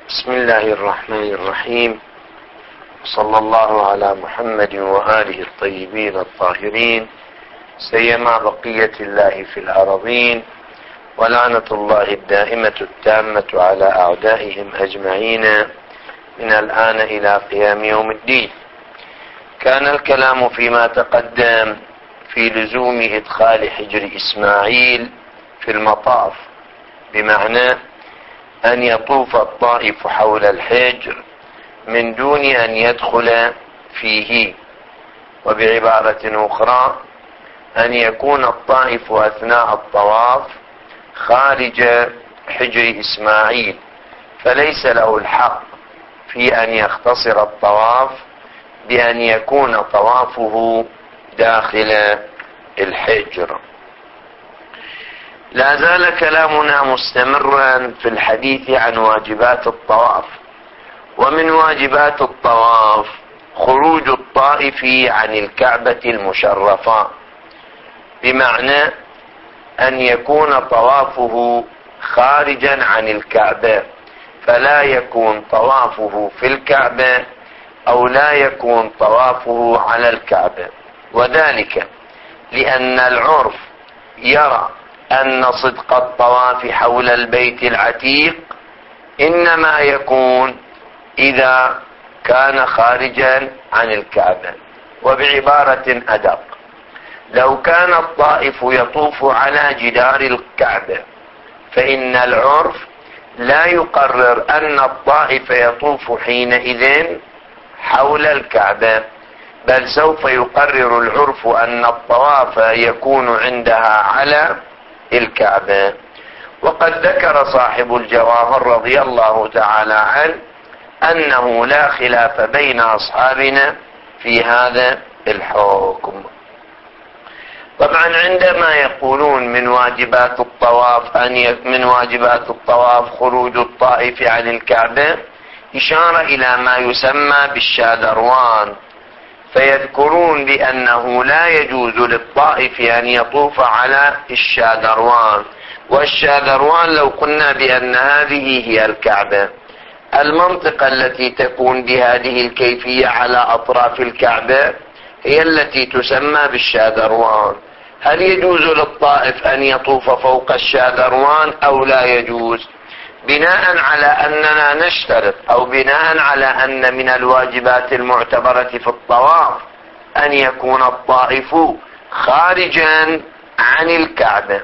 بسم الله الرحمن الرحيم. صلى الله على محمد وآله الطيبين الطاهرين، سيما بقية الله في الأرضين، ولعنة الله الدائمة التامة على أعدائهم أجمعين من الآن إلى قيام يوم الدين. كان الكلام فيما تقدم في لزوم إدخال حجر إسماعيل في المطاف، بمعنى أن يطوف الطائف حول الحجر من دون أن يدخل فيه، وبعبارة أخرى أن يكون الطائف أثناء الطواف خارج حجر إسماعيل، فليس له الحق في أن يختصر الطواف بأن يكون طوافه داخل الحجر. لا زال كلامنا مستمرا في الحديث عن واجبات الطواف، ومن واجبات الطواف خروج الطائف عن الكعبة المشرفة، بمعنى أن يكون طوافه خارجا عن الكعبة، فلا يكون طوافه في الكعبة أو لا يكون طوافه على الكعبة، وذلك لأن العرف يرى أن صدق الطواف حول البيت العتيق إنما يكون إذا كان خارجا عن الكعبة. وبعبارة أدق، لو كان الطائف يطوف على جدار الكعبة فإن العرف لا يقرر أن الطائف يطوف حينئذ حول الكعبة، بل سوف يقرر العرف أن الطواف يكون عندها على الكعبة. وقد ذكر صاحب الجواهر رضي الله تعالى عنه أنه لا خلاف بين أصحابنا في هذا الحكم. طبعا عندما يقولون من واجبات الطواف خروج الطائف عن الكعبة، إشارة إلى ما يسمى بالشادروان، فيذكرون بأنه لا يجوز للطائف أن يطوف على الشادروان. والشادروان لو قلنا بأن هذه هي الكعبة، المنطقة التي تكون بهذه الكيفية على أطراف الكعبة هي التي تسمى بالشادروان. هل يجوز للطائف أن يطوف فوق الشادروان أو لا يجوز؟ بناء على أننا نشترط، أو بناء على أن من الواجبات المعتبرة في الطواف أن يكون الطائف خارجا عن الكعبة،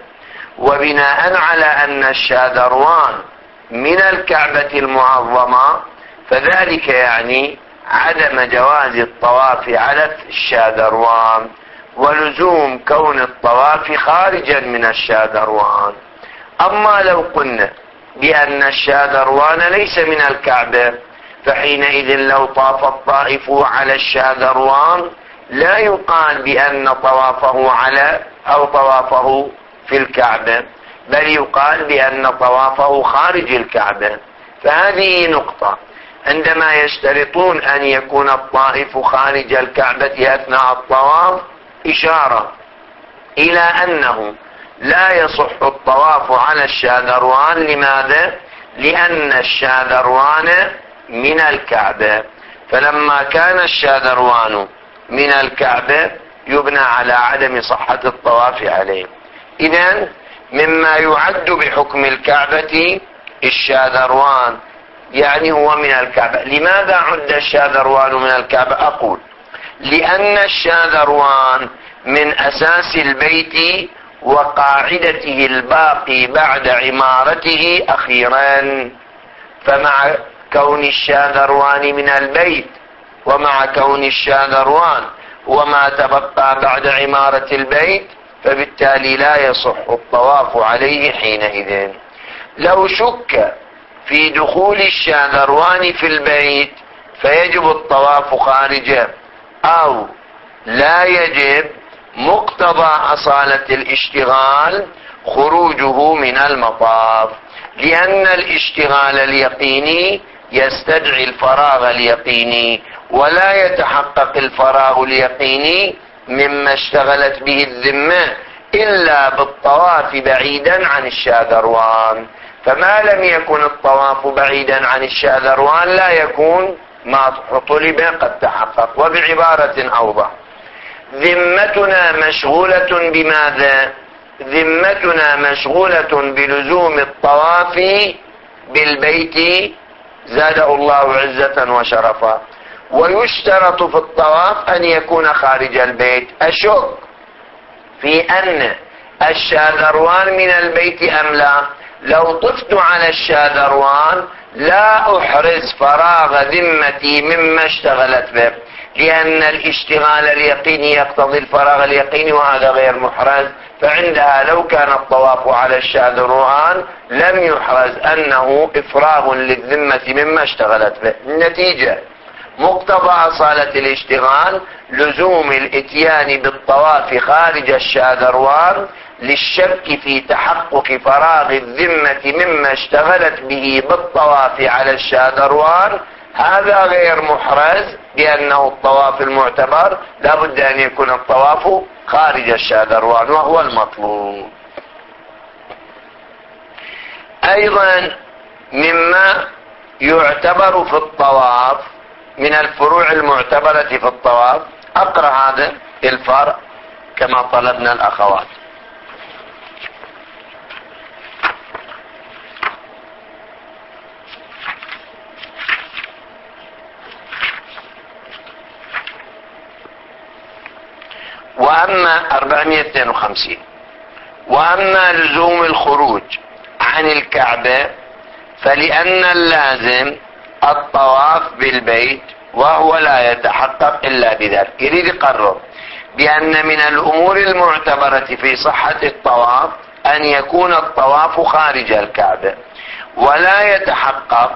وبناء على أن الشادروان من الكعبة المعظمة، فذلك يعني عدم جواز الطواف على الشادروان، ولزوم كون الطواف خارجا من الشادروان. أما لو قلنا بأن الشادروان ليس من الكعبة، فحينئذ لو طاف الطائف على الشادروان لا يقال بأن طوافه على أو طوافه في الكعبة، بل يقال بأن طوافه خارج الكعبة. فهذه نقطة، عندما يشترطون أن يكون الطائف خارج الكعبة أثناء الطواف إشارة إلى أنه لا يصح الطواف على الشادروان. لماذا؟ لأن الشادروان من الكعبة، فلما كان الشادروان من الكعبة يبنى على عدم صحة الطواف عليه. إذن مما يعد بحكم الكعبة الشادروان، يعني هو من الكعبة. لماذا عد الشادروان من الكعبة؟ أقول لأن الشادروان من أساس البيت وقاعدته الباقي بعد عمارته أخيرا، فمع كون الشادروان من البيت ومع كون الشادروان وما تبقى بعد عمارة البيت، فبالتالي لا يصح الطواف عليه حينئذ. لو شك في دخول الشادروان في البيت فيجب الطواف خارجه أو لا يجب، مقتضى أصالة الاشتغال خروجه من المطاف، لأن الاشتغال اليقيني يستدعي الفراغ اليقيني، ولا يتحقق الفراغ اليقيني مما اشتغلت به الذمة إلا بالطواف بعيدا عن الشاذروان. فما لم يكن الطواف بعيدا عن الشاذروان لا يكون ما طلب قد تحقق. وبعبارة أوضح، ذمتنا مشغولة بماذا؟ ذمتنا مشغولة بلزوم الطواف بالبيت زاده الله عزة وشرفا. ويشترط في الطواف أن يكون خارج البيت. أشك في أن الشاذروان من البيت أم لا. لو طفت على الشاذروان لا أحرز فراغ ذمتي مما اشتغلت به، لأن الاشتغال اليقيني يقتضي الفراغ اليقيني وهذا غير محرز. فعندها لو كان الطواف على الشاذروان لم يحرز أنه إفراغ للذمة مما اشتغلت به. النتيجة مقتضى أصالة الاشتغال لزوم الاتيان بالطواف خارج الشاذروان للشك في تحقق فراغ الذمة مما اشتغلت به بالطواف على الشاذروان. هذا غير محرز بأنه الطواف المعتبر لا بد أن يكون الطواف خارج الشاذروان وهو المطلوب. أيضا مما يعتبر في الطواف من الفروع المعتبرة في الطواف، أقرأ هذا الفرع كما طلبنا الأخوات. وأما 452 وأما لزوم الخروج عن الكعبة فلأن اللازم الطواف بالبيت وهو لا يتحقق إلا بذلك. يريد يقرر بأن من الأمور المعتبرة في صحة الطواف أن يكون الطواف خارج الكعبة، ولا يتحقق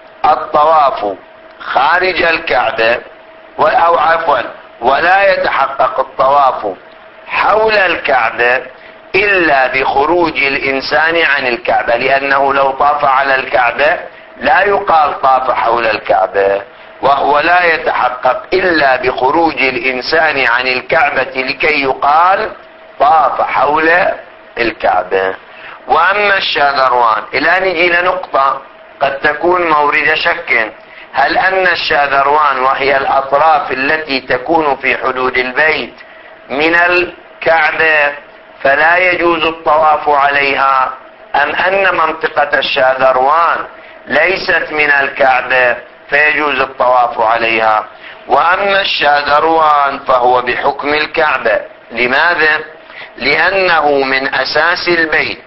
الطواف خارج الكعبة أو عفوا ولا يتحقق الطواف حول الكعبة إلا بخروج الإنسان عن الكعبة، لأنه لو طاف على الكعبة لا يقال طاف حول الكعبة، وهو لا يتحقق إلا بخروج الإنسان عن الكعبة لكي يقال طاف حول الكعبة. وأما الشاذروان، الآن نجي لنقطة قد تكون مورد شك، هل أن الشاذروان وهي الأطراف التي تكون في حدود البيت من الكعبة فلا يجوز الطواف عليها، أم أن منطقة الشاذروان ليست من الكعبة فيجوز الطواف عليها؟ وأما الشاذروان فهو بحكم الكعبة. لماذا؟ لأنه من أساس البيت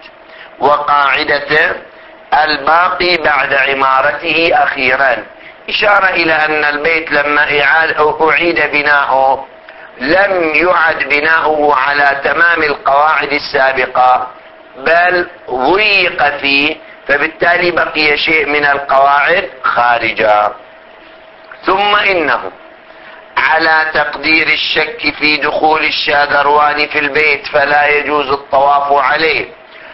وقاعدته الباقي بعد عمارته أخيرا. إشارة إلى أن البيت لما أعيد بناؤه لم يعد بناؤه على تمام القواعد السابقة بل ضيق فيه، فبالتالي بقي شيء من القواعد خارجا. ثم إنه على تقدير الشك في دخول الشاذروان في البيت فلا يجوز الطواف عليه،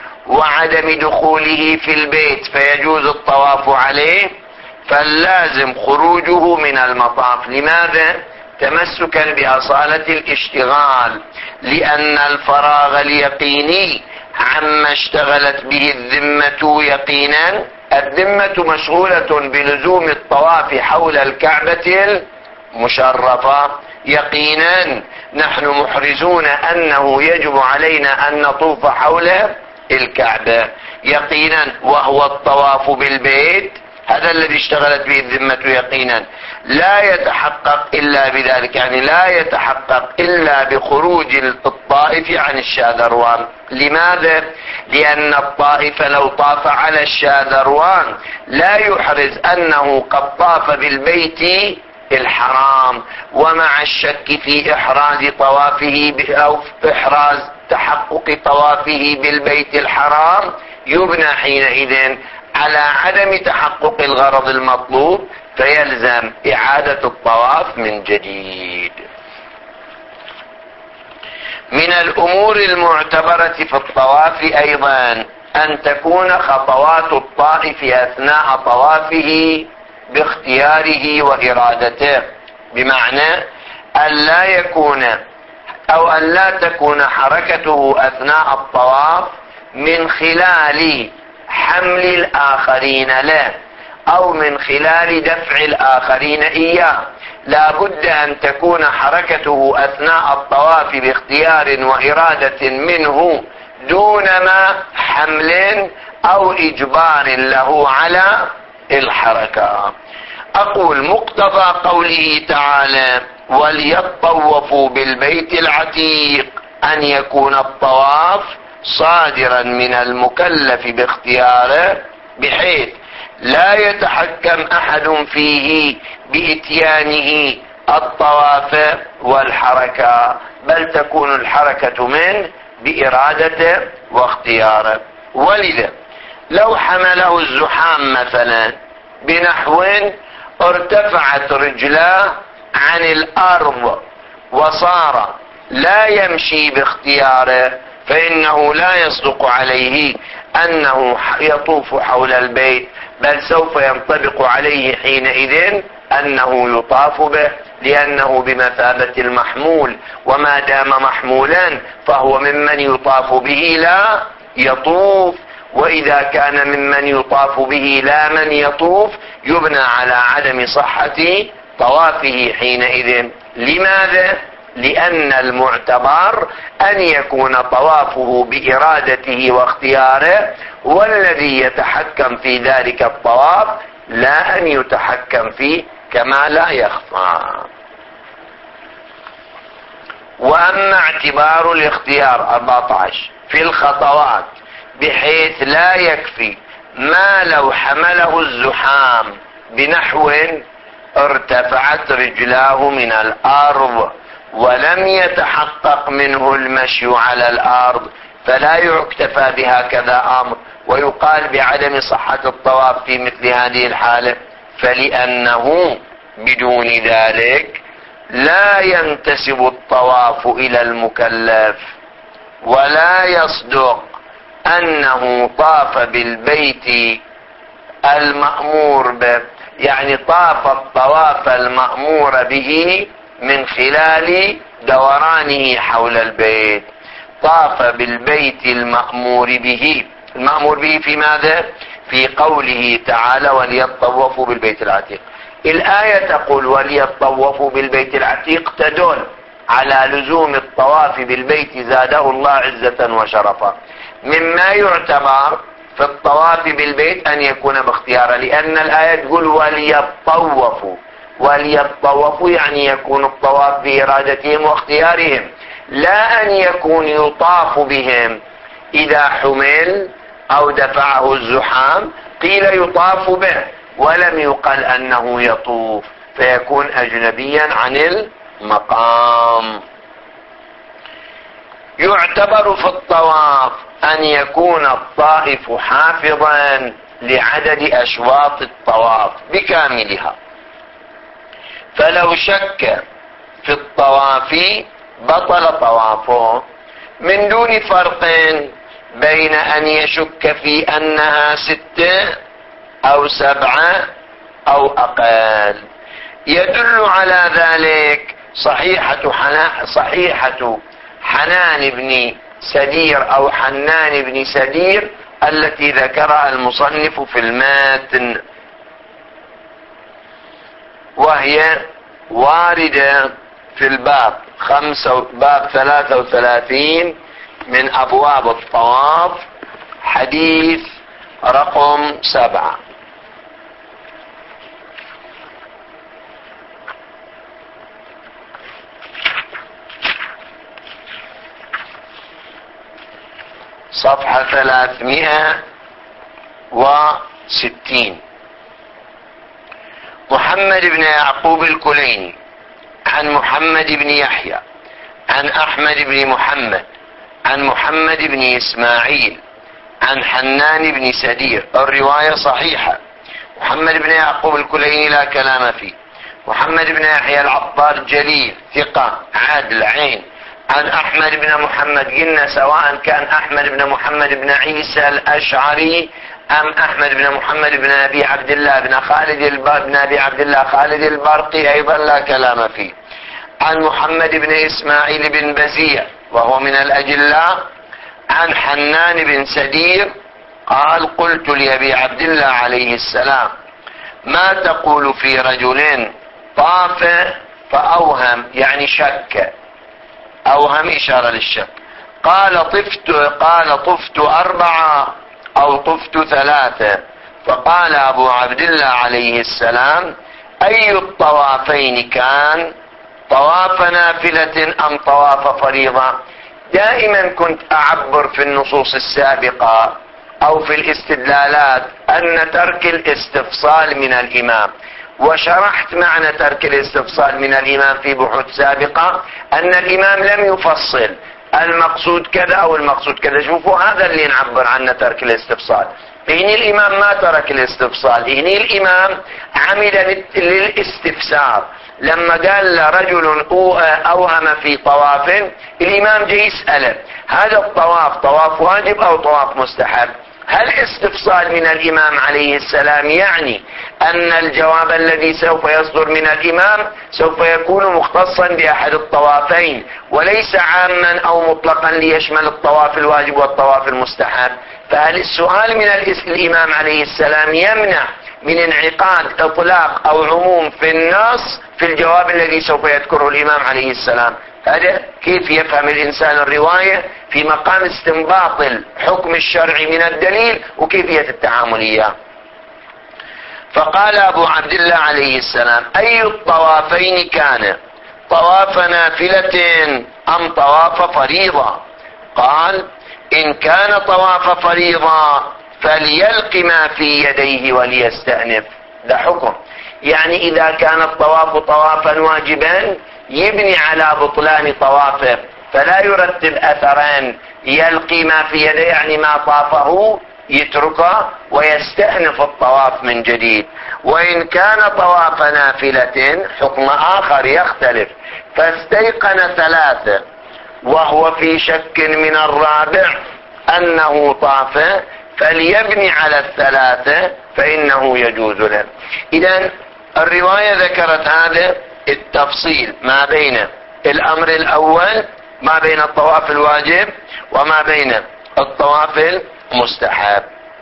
وعدم دخوله في البيت فيجوز الطواف عليه، فاللازم خروجه من المطاف. لماذا؟ تمسكا بأصالة الاشتغال، لأن الفراغ اليقيني عما اشتغلت به الذمة يقينا، الذمة مشغولة بلزوم الطواف حول الكعبة المشرفة يقينا. نحن محرزون أنه يجب علينا أن نطوف حول الكعبة يقينا، وهو الطواف بالبيت هذا الذي اشتغلت به الذمة يقينا لا يتحقق إلا بذلك، يعني لا يتحقق إلا بخروج الطائف عن الشاذروان. لماذا؟ لأن الطائف لو طاف على الشاذروان لا يحرز أنه قد طاف بالبيت الحرام، ومع الشك في إحراز طوافه أو إحراز تحقق طوافه بالبيت الحرام يبنى حينئذ على عدم تحقق الغرض المطلوب، فيلزم إعادة الطواف من جديد. من الأمور المعتبرة في الطواف أيضا أن تكون خطوات الطائف أثناء طوافه باختياره وإرادته، بمعنى أن لا يكون أو أن لا تكون حركته أثناء الطواف من خلال حمل الآخرين له أو من خلال دفع الآخرين إياه. لا بد أن تكون حركته أثناء الطواف باختيار وإرادة منه دون ما حمل أو إجبار له على الحركة. أقول مقتضى قوله تعالى وليطوفوا بالبيت العتيق أن يكون الطواف صادرا من المكلف باختياره، بحيث لا يتحكم أحد فيه بإتيانه الطواف والحركة، بل تكون الحركة منه بإرادته واختياره. ولذا لو حمله الزحام مثلا بنحو ارتفعت رجلاه عن الأرض وصار لا يمشي باختياره، فإنه لا يصدق عليه أنه يطوف حول البيت، بل سوف ينطبق عليه حينئذ أنه يطاف به، لأنه بمثابة المحمول، وما دام محمولا فهو ممن يطاف به لا يطوف. وإذا كان ممن يطاف به لا من يطوف يبنى على عدم صحة طوافه حينئذ. لماذا؟ لأن المعتبر أن يكون طوافه بإرادته واختياره، والذي يتحكم في ذلك الطواف لا أن يتحكم فيه كما لا يخفى. وأما اعتبار الاختيار 14 في الخطوات، بحيث لا يكفي ما لو حمله الزحام بنحو ارتفعت رجلاه من الأرض ولم يتحقق منه المشي على الأرض، فلا يكتفى بهكذا أمر ويقال بعدم صحة الطواف في مثل هذه الحالة، فلأنه بدون ذلك لا ينتسب الطواف إلى المكلف، ولا يصدق أنه طاف بالبيت المأمور به، يعني طاف الطواف المأمور به من خلال دورانه حول البيت، طاف بالبيت المأمور به. المأمور به في ماذا؟ في قوله تعالى وليطوفوا بالبيت العتيق. الآية تقول وليطوفوا بالبيت العتيق، تدل على لزوم الطواف بالبيت زاده الله عزة وشرفا. مما يعتبر في الطواف بالبيت أن يكون باختياره، لأن الآية تقول وليطوفوا، وليطوفوا يعني يكون الطواف بإرادتهم واختيارهم، لا أن يكون يطاف بهم إذا حمل أو دفعه الزحام قيل يطاف به ولم يقل أنه يطوف، فيكون أجنبيا عن المقام. يعتبر في الطواف أن يكون الطائف حافظا لعدد أشواط الطواف بكاملها، فلو شك في الطواف بطل طوافه، من دون فرق بين أن يشك في أنها 6 أو 7 أو أقل. يدل على ذلك صحيحة حنان بن سدير أو حنان بن سدير التي ذكرها المصنف في الماتن، وهي واردة في الباب 33 من أبواب الطواف، حديث رقم 7. صفحة 360. محمد بن يعقوب الكليني عن محمد بن يحيى عن أحمد بن محمد عن محمد بن إسماعيل عن حنان بن سدير. الرواية صحيحة. محمد بن يعقوب الكليني لا كلام فيه. محمد بن يحيى العطار جليل ثقة عادل عين. عن أحمد بن محمد، قلنا سواء كان أحمد بن محمد بن عيسى الأشعري أم أحمد بن محمد بن أبي عبد الله بن أبي عبد الله خالد البرقي أيضا لا كلام فيه. عن محمد بن إسماعيل بن بزيع وهو من الأجلاء عن حنان بن سدير قال قلت لأبي عبد الله عليه السلام ما تقول في رجل طاف فأوهم، يعني شك، أوهم إشارة للشك، قال طفت 4 أو طفت 3، فقال أبو عبد الله عليه السلام أي الطوافين كان، طواف نافلة أم طواف فريضة؟ دائما كنت أعبر في النصوص السابقة أو في الاستدلالات أن ترك الاستفصال من الإمام، وشرحت معنى ترك الاستفصال من الإمام في بحوث سابقة، أن الإمام لم يفصل المقصود كذا أو المقصود كذا. شوفوا هذا اللي نعبر عنه ترك الاستفصال. هنا الإمام ما ترك الاستفصال، هنا الإمام عمل للاستفسار. لما قال رجل أوهم في طواف، الإمام جاي يسأله هذا الطواف طواف واجب أو طواف مستحب؟ هل استفصال من الإمام عليه السلام يعني أن الجواب الذي سوف يصدر من الإمام سوف يكون مختصا بأحد الطوافين وليس عاما أو مطلقا ليشمل الطواف الواجب والطواف المستحب؟ فهل السؤال من الإمام عليه السلام يمنع من انعقاد إطلاق أو عموم في النص في الجواب الذي سوف يذكره الإمام عليه السلام؟ هذا كيف يفهم الإنسان الرواية في مقام استنباط الحكم الشرعي من الدليل وكيفية التعامل إياه. فقال أبو عبد الله عليه السلام أي الطوافين كان، طواف نافلة أم طواف فريضة؟ قال إن كان طواف فريضة فليلق ما في يديه وليستأنف. ده حكم، يعني إذا كان الطواف طوافا واجبا يبني على بطلان طوافه، فلا يرتب أثرين، يلقي ما في يده يعني ما طافه يتركه ويستأنف الطواف من جديد. وإن كان طواف نافلة حكم آخر يختلف، فاستيقن 3 وهو في شك من الرابع أنه طاف فليبني على 3 فإنه يجوز له. إذن الرواية ذكرت هذا التفصيل ما بين الأمر الأول، ما بين الطواف الواجب وما بين الطواف المستحب.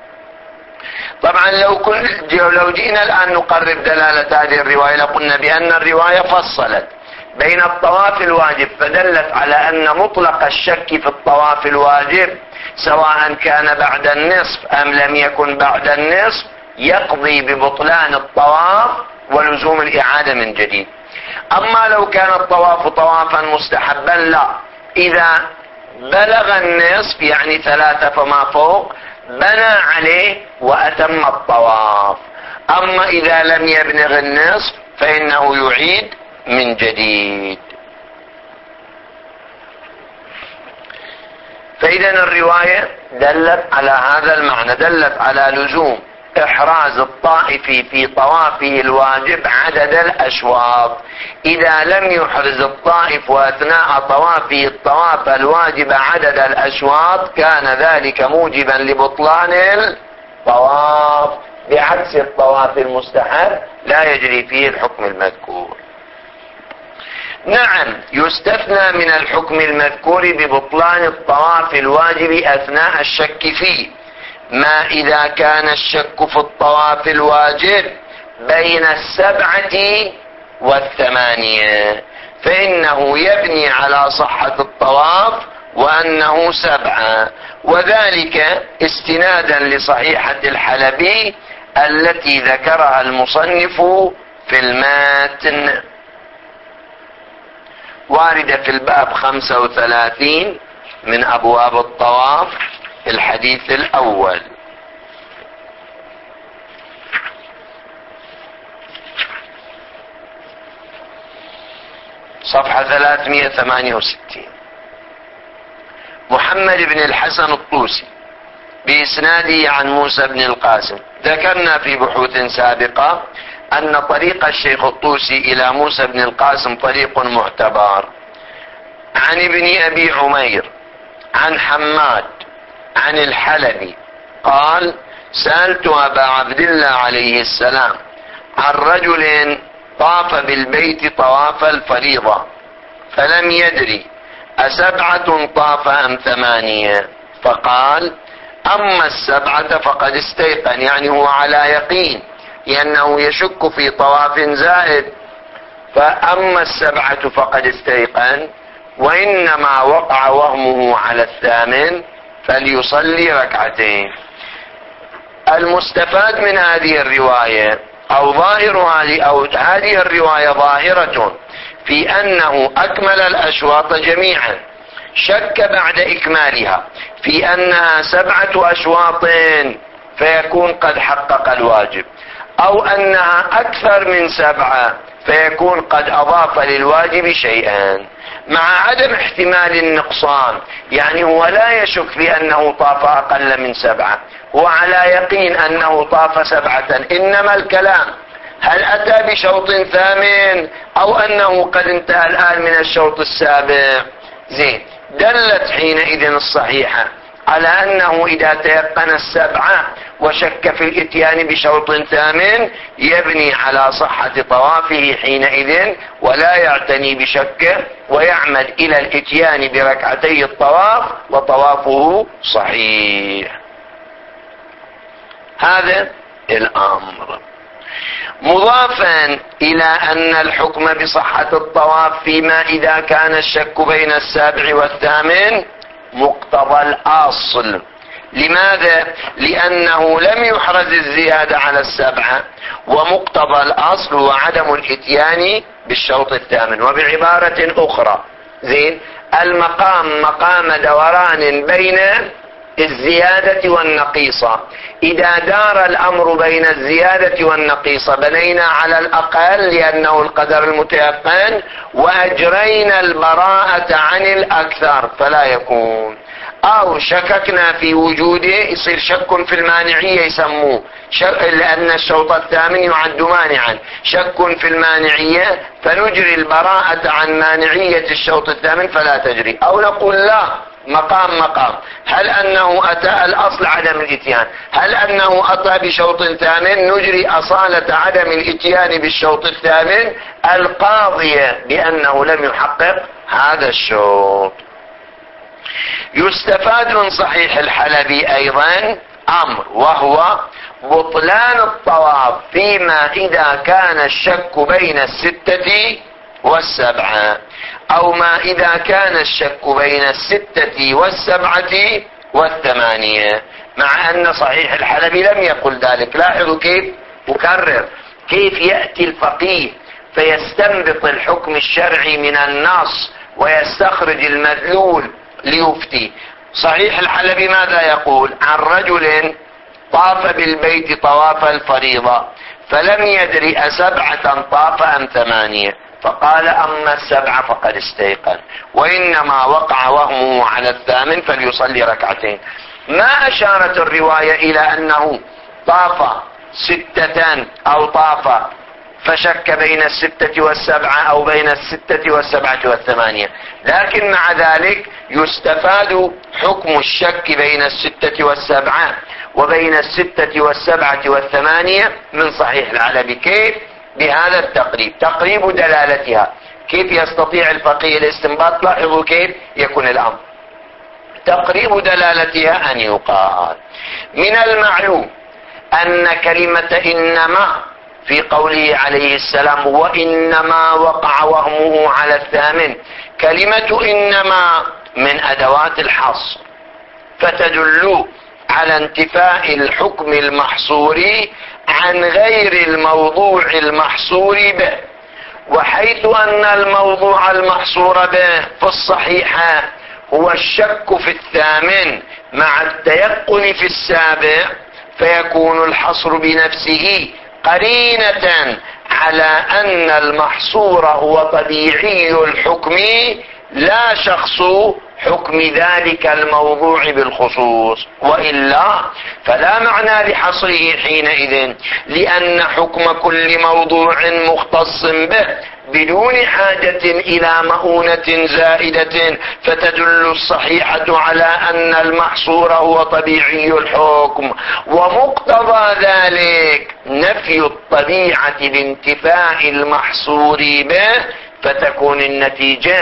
طبعا لو جئنا الآن نقرب دلالة هذه الرواية لقلنا بأن الرواية فصلت بين الطواف الواجب فدلت على أن مطلق الشك في الطواف الواجب سواء كان بعد النصف أم لم يكن بعد النصف يقضي ببطلان الطواف ولزوم الإعادة من جديد. أما لو كان الطواف طوافا مستحبا لا، إذا بلغ النصف يعني 3 فما فوق بنى عليه وأتم الطواف. أما إذا لم يبلغ النصف فإنه يعيد من جديد. فإذا الرواية دلت على هذا المعنى، دلت على لزوم إحراز الطائف في طوافه الواجب عدد الأشواط. إذا لم يحرز الطائف أثناء طوافه الطواف الواجب عدد الأشواط كان ذلك موجبا لبطلان الطواف، بعكس الطواف المستحب لا يجري فيه الحكم المذكور. نعم يستثنى من الحكم المذكور ببطلان الطواف الواجب أثناء الشك فيه ما إذا كان الشك في الطواف الواجب بين 7 و8 فإنه يبني على صحة الطواف وأنه 7، وذلك استنادا لصحيحة الحلبي التي ذكرها المصنف في الماتن، واردة في الباب 35 من أبواب الطواف الحديث الأول. صفحة 368. محمد بن الحسن الطوسي بإسناده عن موسى بن القاسم. ذكرنا في بحوث سابقة أن طريق الشيخ الطوسي إلى موسى بن القاسم طريق معتبر. عن ابن أبي عمير عن حماد عن الحلبي قال سألت أبا عبد الله عليه السلام عن رجل طاف بالبيت طواف الفريضة فلم يدري أسبعة طاف أم 8، فقال أما 7 فقد استيقن، يعني هو على يقين لأنه يشك في طواف زائد. فأما 7 فقد استيقن، وإنما وقع وهمه على 8 فليصلي ركعتين. المستفاد من هذه الرواية أو هذه الرواية ظاهرة في أنه أكمل الأشواط جميعا، شك بعد إكمالها في أنها 7 أشواط فيكون قد حقق الواجب، أو أنها أكثر من 7 فيكون قد أضاف للواجب شيئا، مع عدم احتمال النقصان. يعني هو لا يشك بأنه طاف أقل من 7، هو على يقين أنه طاف 7، إنما الكلام هل أتى بشوط 8 أو أنه قد انتهى الآن من الشوط 7. زين، دلت حينئذ الصحيحة على أنه إذا تيقن 7 وشك في الاتيان بشوط 8 يبني على صحة طوافه حينئذ، ولا يعتني بشكه، ويعمد إلى الاتيان بركعتي الطواف وطوافه صحيح. هذا الأمر. مضافا إلى أن الحكم بصحة الطواف فيما إذا كان الشك بين 7 و8 مقتضى الأصل. لماذا؟ لأنه لم يحرز الزيادة على 7، ومقتضى الأصل هو عدم الاتيان بالشوط 8. وبعبارة أخرى، زين، المقام مقام دوران بين الزيادة والنقيصة. إذا دار الأمر بين الزيادة والنقيصة بنينا على الأقل لأنه القدر المتيقن، وأجرينا البراءة عن الأكثر فلا يكون. أو شككنا في وجوده، يصير شك في المانعية يسموه لأن الشوط 8 يعد مانعا، شك في المانعية فنجري البراءة عن مانعية الشوط 8 فلا تجري. أو نقول لا، مقام، هل أنه أتى الأصل عدم الاتيان، هل أنه أتى بشوط 8 نجري أصالة عدم الاتيان بالشوط 8 القاضية بأنه لم يحقق هذا الشوط. يستفاد من صحيح الحلبي أيضا أمر، وهو بطلان الطواف فيما إذا كان الشك بين 6 و7، أو ما إذا كان الشك بين 6 و7 و8، مع أن صحيح الحلبي لم يقل ذلك. لاحظوا كيف أكرر، كيف يأتي الفقيه فيستنبط الحكم الشرعي من النص ويستخرج المدلول ليفتي. صحيح الحلبي ماذا يقول؟ عن رجل طاف بالبيت طواف الفريضة فلم يدري 7 طاف أم 8، فقال أما 7 فقد استيقن، وإنما وقع وهمه على 8 فليصلي ركعتين. ما أشارت الرواية إلى أنه طاف 6 أو طاف فشك بين 6 و7 أو بين 6 و7 و8، لكن مع ذلك يستفاد حكم الشك بين 6 و7 وبين 6 و7 و8 من صحيح الحلبي. كيف؟ بهذا التقريب، تقريب دلالتها. كيف يستطيع الفقيه الاستنباط؟ لاحظوا كيف يكون الأمر. تقريب دلالتها أن يقال من المعلوم أن كلمة إنما في قوله عليه السلام وإنما وقع وهمه على 8، كلمة إنما من أدوات الحصر، فتدل على انتفاء الحكم المحصور عن غير الموضوع المحصور به. وحيث أن الموضوع المحصور به في الصحيحة هو الشك في 8 مع التيقن في 7، فيكون الحصر بنفسه قرينة على أن المحصور هو طبيعي الحكم لا شخص حكم ذلك الموضوع بالخصوص، وإلا فلا معنى لحصره حينئذ، لأن حكم كل موضوع مختص به بدون حاجة إلى مؤونة زائدة، فتدل الصحيحة على أن المحصور هو طبيعي الحكم، ومقتضى ذلك نفي الطبيعة بانتفاء المحصور به، فتكون النتيجة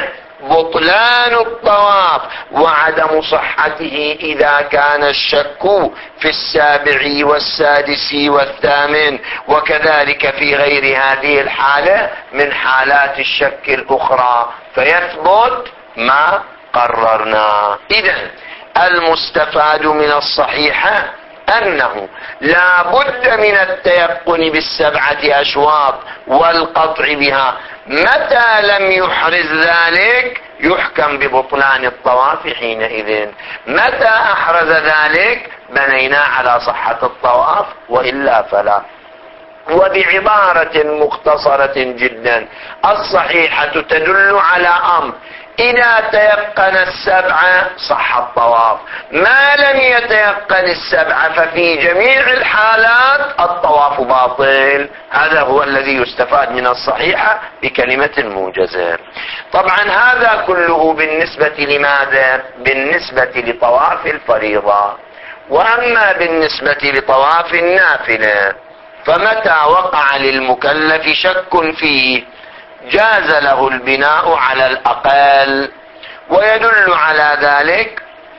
بطلان الطواف وعدم صحته إذا كان الشك في السابع والسادس والثامن، وكذلك في غير هذه الحالة من حالات الشك الأخرى، فيثبت ما قررنا. إذن المستفاد من الصحيحة أنه لا بد من التيقن بالسبعة أشواط والقطع بها. متى لم يحرز ذلك يحكم ببطلان الطواف حينئذ. متى أحرز ذلك بنينا على صحة الطواف، وإلا فلا. وبعبارة مختصرة جدا، الصحيحة تدل على أمر: إذا تيقن السبعة صح الطواف، ما لم يتيقن السبعة ففي جميع الحالات الطواف باطل. هذا هو الذي يستفاد من الصحيحة بكلمة موجزة. طبعا هذا كله بالنسبة لماذا؟ بالنسبة لطواف الفريضة. وأما بالنسبة لطواف النافلة فمتى وقع للمكلف شك فيه جاز له البناء على الأقل. ويدل على ذلك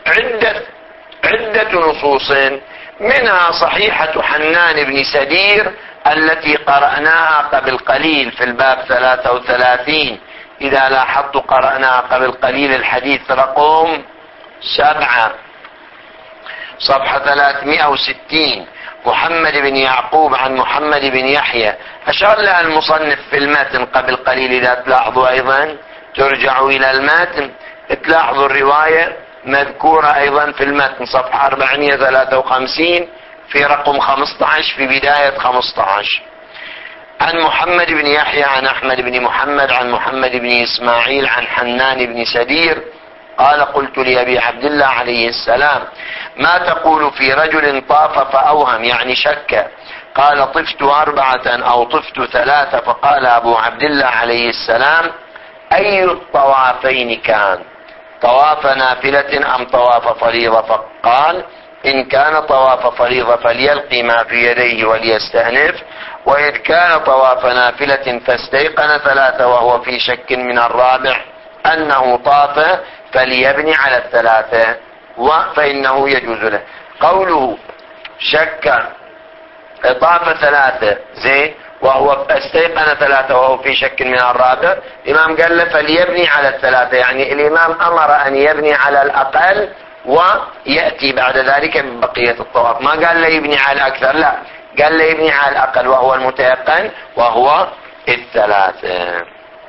عدة نصوص، منها صحيحة حنان بن سدير التي قرأناها قبل قليل في الباب 33. إذا لاحظت قرأناها قبل قليل الحديث رقم 7 صفحة 360. محمد بن يعقوب عن محمد بن يحيى، أشار لها المصنف في المتن قبل قليل. إذا تلاحظوا أيضا ترجعوا إلى المتن تلاحظوا الرواية مذكورة أيضا في المتن صفحة 453 في رقم 15 في بداية 15. عن محمد بن يحيى عن أحمد بن محمد عن محمد بن إسماعيل عن حنان بن سدير قال: قلت لأبي عبد الله عليه السلام: ما تقول في رجل طاف فأوهم، يعني شك؟ قال: طفت 4 أو طفت 3. فقال أبو عبد الله عليه السلام: أي الطوافين كان؟ طواف نافلة أم طواف فريضة؟ فقال: إن كان طواف فريضة فليلقي ما في يديه وليستأنف، وإن كان طواف نافلة فاستيقن 3 وهو في شك من الرابع أنه طاف فليبني على 3 فإنه يجوز له. قوله شك طاف 3 زين وهو استيقن 3 وهو في شك من الرابع، الإمام قال له فليبني على 3، يعني الإمام أمر أن يبني على الأقل ويأتي بعد ذلك ببقية الطواف. ما قال له يبني على الأكثر، لا، قال له يبني على الأقل وهو المتيقن وهو 3.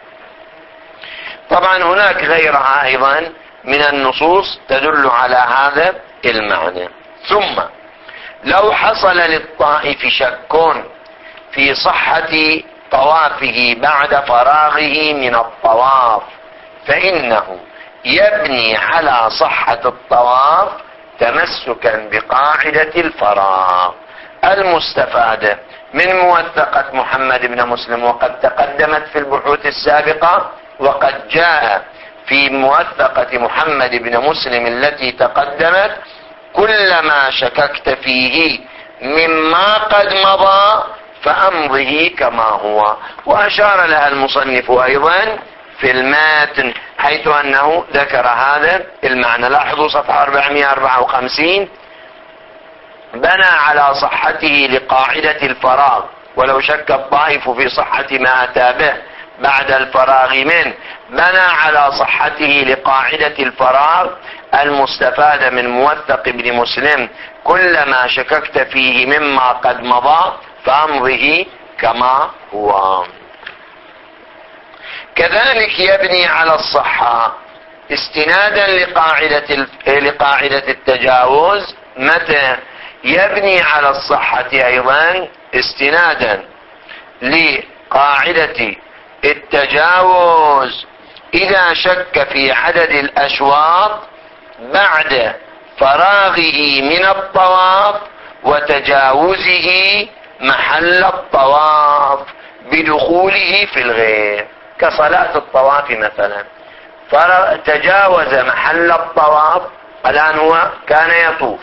طبعا هناك غيرها أيضا من النصوص تدل على هذا المعنى. ثم لو حصل للطائف شك في صحة طوافه بعد فراغه من الطواف فإنه يبني على صحة الطواف تمسكا بقاعدة الفراغ المستفادة من موثقة محمد بن مسلم، وقد تقدمت في البحوث السابقة، وقد جاء في موثقة محمد بن مسلم التي تقدمت: كلما شككت فيه مما قد مضى فأمضه كما هو. وأشار لها المصنف أيضا في الماتن حيث أنه ذكر هذا المعنى. لاحظوا صفحة 454: بنى على صحته لقاعدة الفراغ، ولو شك الطائف في صحة ما أتى به بعد الفراغ منه بنى على صحته لقاعدة الفراغ المستفادة من موثق ابن مسلم: كلما شككت فيه مما قد مضى فأمضه كما هو. كذلك يبني على الصحة استنادا لقاعدة التجاوز. متى يبني على الصحة أيضا استنادا لقاعدة التجاوز إذا شك في عدد الأشواط بعد فراغه من الطواف وتجاوزه محل الطواف بدخوله في الغير، كصلاة الطواف مثلا، فتجاوز محل الطواف. الآن هو كان يطوف،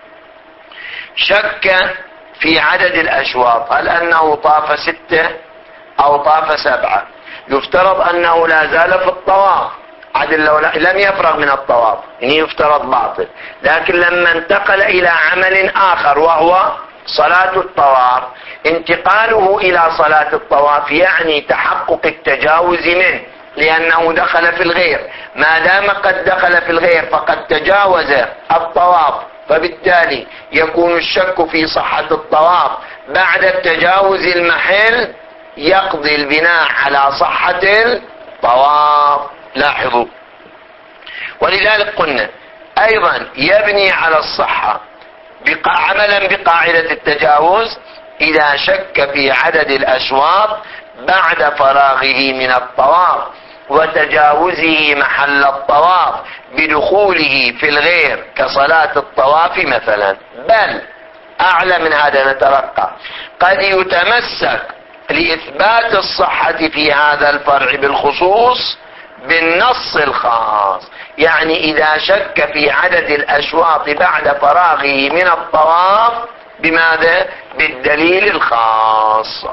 شك في عدد الأشواط، هل أنه طاف 6 أو طاف 7؟ يفترض أنه لا زال في الطواف عدل لو لم يفرغ من الطواف يعني يفترض باطل، لكن لما انتقل إلى عمل آخر وهو صلاة الطواف، انتقاله إلى صلاة الطواف يعني تحقق التجاوز منه، لأنه دخل في الغير. ما دام قد دخل في الغير فقد تجاوز الطواف، فبالتالي يكون الشك في صحة الطواف بعد التجاوز المحل يقضي البناء على صحة الطواف. لاحظوا، ولذلك قلنا أيضا يبني على الصحة عملا بقاعدة التجاوز إذا شك في عدد الأشواط بعد فراغه من الطواف وتجاوزه محل الطواف بدخوله في الغير كصلاة الطواف مثلا. بل أعلى من هذا نترقى، قد يتمسك لإثبات الصحة في هذا الفرع بالخصوص بالنص الخاص، يعني إذا شك في عدد الأشواط بعد فراغه من الطواف بماذا؟ بالدليل الخاص.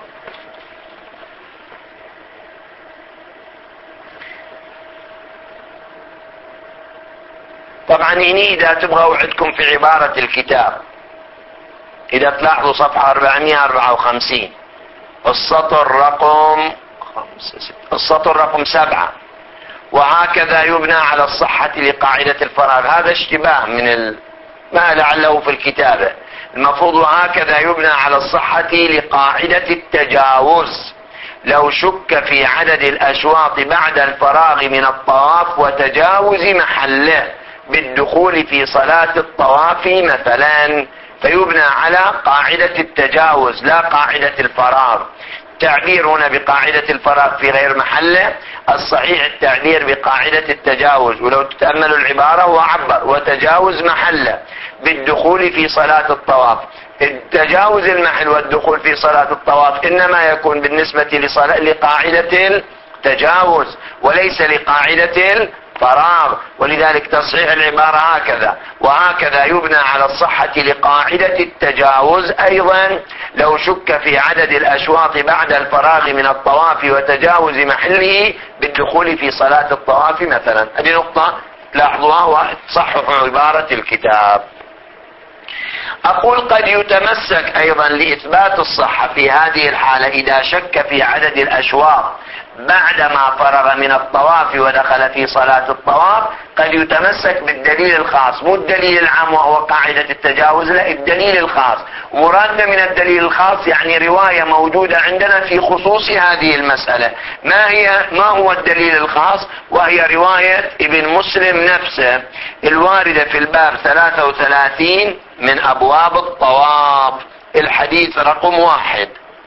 طبعا هنا إذا تبغوا عندكم في عبارة الكتاب، إذا تلاحظوا صفحة 454 السطر رقم 7، وهكذا يبنى على الصحة لقاعدة الفراغ. هذا اشتباه من ما لعله في الكتابة، المفروض هكذا يبنى على الصحة لقاعدة التجاوز لو شك في عدد الأشواط بعد الفراغ من الطواف وتجاوز محله بالدخول في صلاة الطواف مثلا، فيبنى على قاعدة التجاوز لا قاعدة الفراغ. التعبير هنا بقاعدة الفراغ في غير محله، الصحيح التعبير بقاعدة التجاوز. ولو تتأملوا العبارة هو عبر وتجاوز محله بالدخول في صلاة الطواف. التجاوز المحل والدخول في صلاة الطواف إنما يكون بالنسبة لقاعدة التجاوز وليس لقاعدة الفراغ، ولذلك تصحيح العبارة هكذا. وهكذا يبنى على الصحة لقاعدة التجاوز أيضا لو شك في عدد الأشواط بعد الفراغ من الطواف وتجاوز محله بالدخول في صلاة الطواف مثلا. هذه نقطة لاحظوها وصححوا عبارة الكتاب. أقول قد يتمسك أيضا لإثبات الصحة في هذه الحالة إذا شك في عدد الأشواط بعدما فرغ من الطواف ودخل في صلاة الطواف، قد يتمسك بالدليل الخاص، مو الدليل العام وهو قاعدة التجاوز، لا الدليل الخاص. مرادنا من الدليل الخاص يعني رواية موجودة عندنا في خصوص هذه المسألة. ما هو الدليل الخاص؟ وهي رواية ابن مسلم نفسه الواردة في الباب 33 من أبواب الطواف، الحديث رقم 1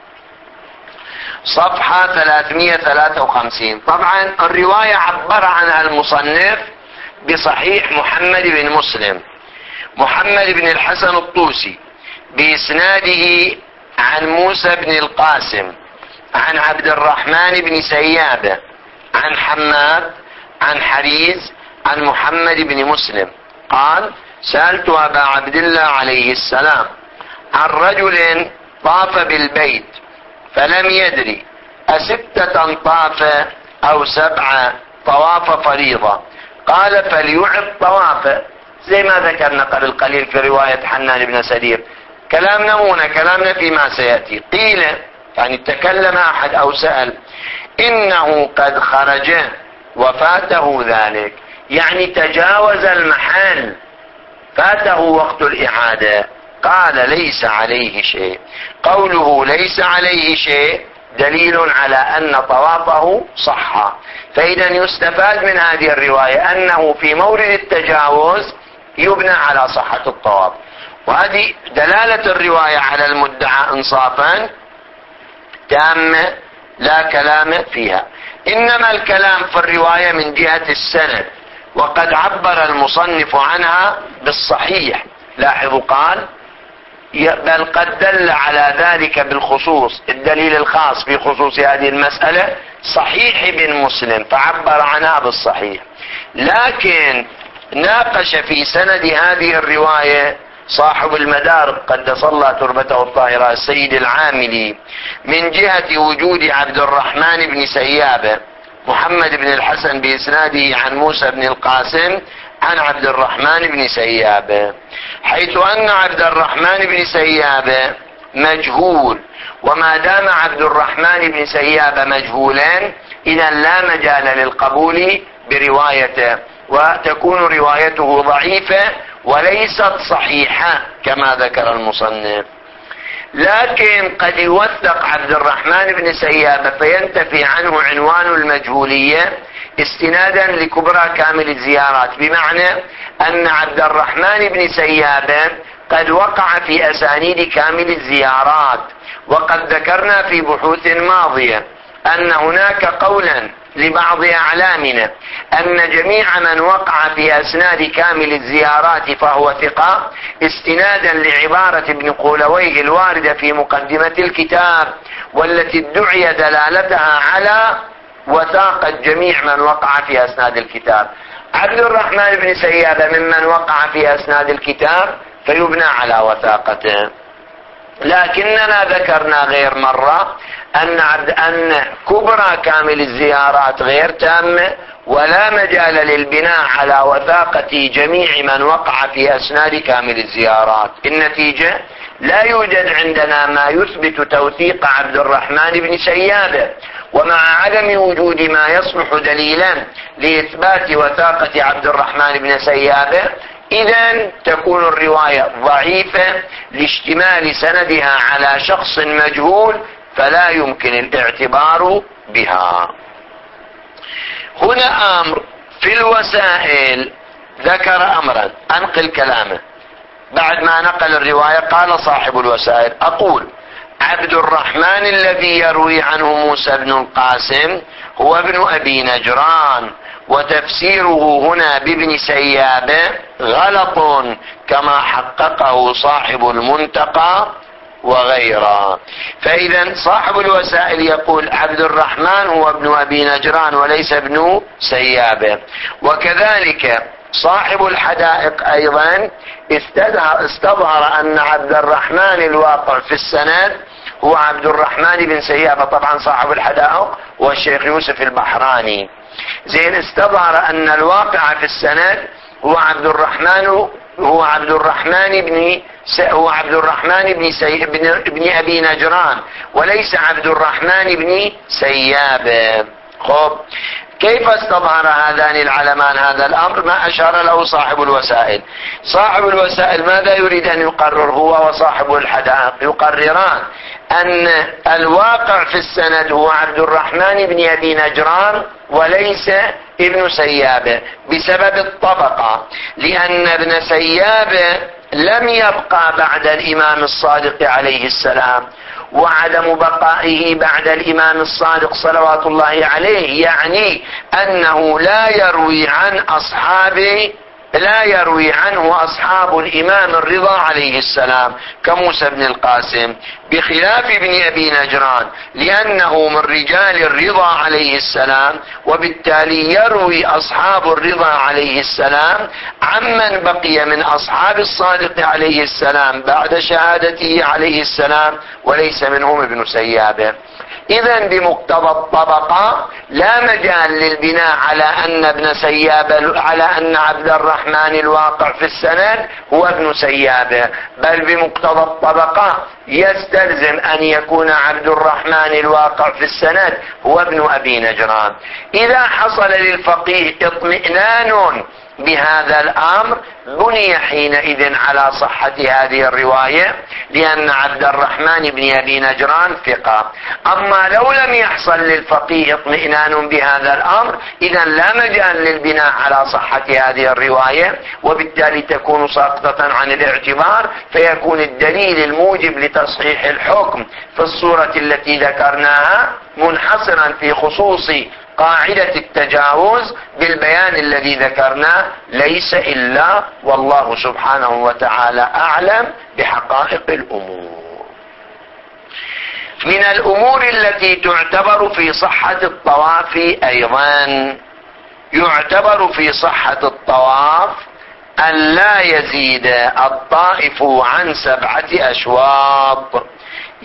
صفحة 353. طبعا الرواية عبر عنها المصنف بصحيح محمد بن مسلم، محمد بن الحسن الطوسي، بإسناده عن موسى بن القاسم عن عبد الرحمن بن سيابة عن حماد عن حريز عن محمد بن مسلم قال: سألت أبا عبد الله عليه السلام عن رجل طاف بالبيت فلم يدري أستة طاف أو 7 طواف فريضة، قال: فليعد طوافه، زي ما ذكرنا قبل قليل في رواية حنان بن سدير. كلامنا فيما سيأتي. قيل يعني تكلم أحد أو سأل: إنه قد خرج وفاته ذلك، يعني تجاوز المحل فاته وقت الإعادة. قال: ليس عليه شيء. قوله ليس عليه شيء دليل على أن طوافه صح. فإذا يستفاد من هذه الرواية أنه في مورد التجاوز يبنى على صحة الطواف، وهذه دلالة الرواية على المدعى إنصافا تامة لا كلام فيها. إنما الكلام في الرواية من جهة السند، وقد عبر المصنف عنها بالصحيح. لاحظوا قال: بل قد دل على ذلك بالخصوص، الدليل الخاص في خصوص هذه المسألة صحيح ابن مسلم، فعبر عنها بالصحيح. لكن ناقش في سند هذه الرواية صاحب المدارك قدس الله تربته الطاهرة السيد العاملي من جهة وجود عبد الرحمن بن سيابة محمد بن الحسن بإسناده عن موسى بن القاسم عن عبد الرحمن بن سيابة، حيث أن عبد الرحمن بن سيابة مجهول، وما دام عبد الرحمن بن سيابة مجهولا إذا لا مجال للقبول بروايته، وتكون روايته ضعيفة وليست صحيحة كما ذكر المصنف. لكن قد يوثق عبد الرحمن بن سيابة فينتفي عنه عنوان المجهولية استنادا لكبرى كامل الزيارات، بمعنى أن عبد الرحمن بن سيابة قد وقع في أسانيد كامل الزيارات، وقد ذكرنا في بحوث ماضية أن هناك قولا لبعض أعلامنا أن جميع من وقع في أسناد كامل الزيارات فهو ثقة، استنادا لعبارة ابن قولويه الواردة في مقدمة الكتاب، والتي ادعي دلالتها على وثاقة جميع من وقع في أسناد الكتاب. عبد الرحمن بن سيابة ممن وقع في أسناد الكتاب فيبنى على وثاقته. لكننا ذكرنا غير مرة أن كبرى كامل الزيارات غير تامة، ولا مجال للبناء على وثاقة جميع من وقع في أسناد كامل الزيارات. النتيجة لا يوجد عندنا ما يثبت توثيق عبد الرحمن بن سيابة، ومع عدم وجود ما يصلح دليلا لإثبات وثاقة عبد الرحمن بن سيابة إذن تكون الرواية ضعيفة لاشتمال سندها على شخص مجهول، فلا يمكن الاعتبار بها. هنا أمر في الوسائل، ذكر أمرا أنقل كلامه بعد ما نقل الرواية. قال صاحب الوسائل: أقول عبد الرحمن الذي يروي عنه موسى بن القاسم هو ابن أبي نجران، وتفسيره هنا بابن سيابة غلط كما حققه صاحب المنتقى وغيره. فإذا صاحب الوسائل يقول عبد الرحمن هو ابن أبي نجران وليس ابن سيابة. وكذلك صاحب الحدائق أيضا استظهر أن عبد الرحمن الواقع في السند هو عبد الرحمن بن سيابة. طبعا صاحب الحدائق هو الشيخ يوسف البحراني. استظهر أن الواقع في السند هو عبد الرحمن بن أبي نجران وليس عبد الرحمن بن سيابة. خب، كيف استظهر هذان العلمان هذا الأمر؟ ما أشار له صاحب الوسائل. صاحب الوسائل ماذا يريد أن يقرر هو وصاحب الحدائق؟ يقرران أن الواقع في السند هو عبد الرحمن بن أبي نجران وليس ابن سيابة بسبب الطبقة، لأن ابن سيابة لم يبقى بعد الإمام الصادق عليه السلام، وعدم بقائه بعد الإمام الصادق صلوات الله عليه يعني أنه لا يروي عنه أصحاب الإمام الرضا عليه السلام كموسى بن القاسم، بخلاف ابن أبي نجران لأنه من رجال الرضا عليه السلام، وبالتالي يروي أصحاب الرضا عليه السلام عمن بقي من أصحاب الصادق عليه السلام بعد شهادته عليه السلام، وليس منهم ابن سيابة. إذن بمقتضى الطبقة لا مجال للبناء على أن عبد الرحمن الواقع في السند هو ابن سيابة، بل بمقتضى الطبقة يستلزم أن يكون عبد الرحمن الواقع في السند هو ابن أبي نجران. إذا حصل للفقيه اطمئنان بهذا الأمر بني حينئذ على صحة هذه الرواية، لأن عبد الرحمن بن أبي نجران ثقة. أما لو لم يحصل للفقيه اطمئنان بهذا الأمر إذا لا مجال للبناء على صحة هذه الرواية، وبالتالي تكون ساقطة عن الاعتبار، فيكون الدليل الموجب لتصحيح الحكم في الصورة التي ذكرناها منحصرا في خصوص قاعدة التجاوز بالبيان الذي ذكرناه، ليس إلا والله سبحانه وتعالى أعلم بحقائق الأمور. من الأمور التي تعتبر في صحة الطواف أيضا، يعتبر في صحة الطواف أن لا يزيد الطائف عن 7 أشواط،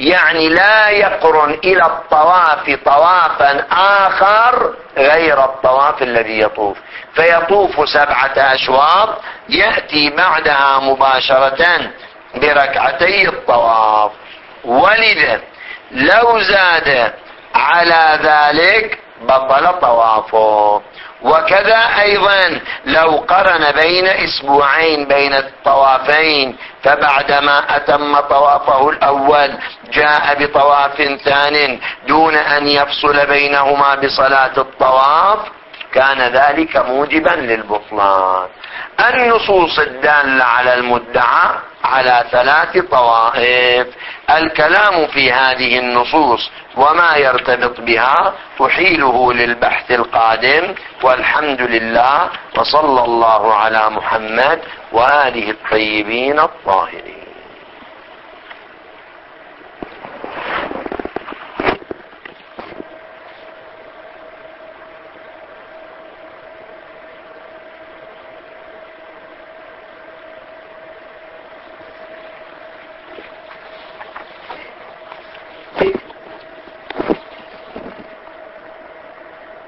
يعني لا يقرن إلى الطواف طوافا آخر غير الطواف الذي يطوف، فيطوف 7 أشواط يأتي بعدها مباشرة بركعتي الطواف. ولذا لو زاد على ذلك بطل طوافه. وكذا أيضا لو قرن بين أسبوعين بين الطوافين، فبعدما أتم طوافه الأول جاء بطواف ثان دون أن يفصل بينهما بصلاة الطواف، كان ذلك موجبا للبطلان. النصوص الدالة على المدعى على 3 طوائف. الكلام في هذه النصوص وما يرتبط بها أحيله للبحث القادم، والحمد لله، وصلى الله على محمد وآله الطيبين الطاهرين.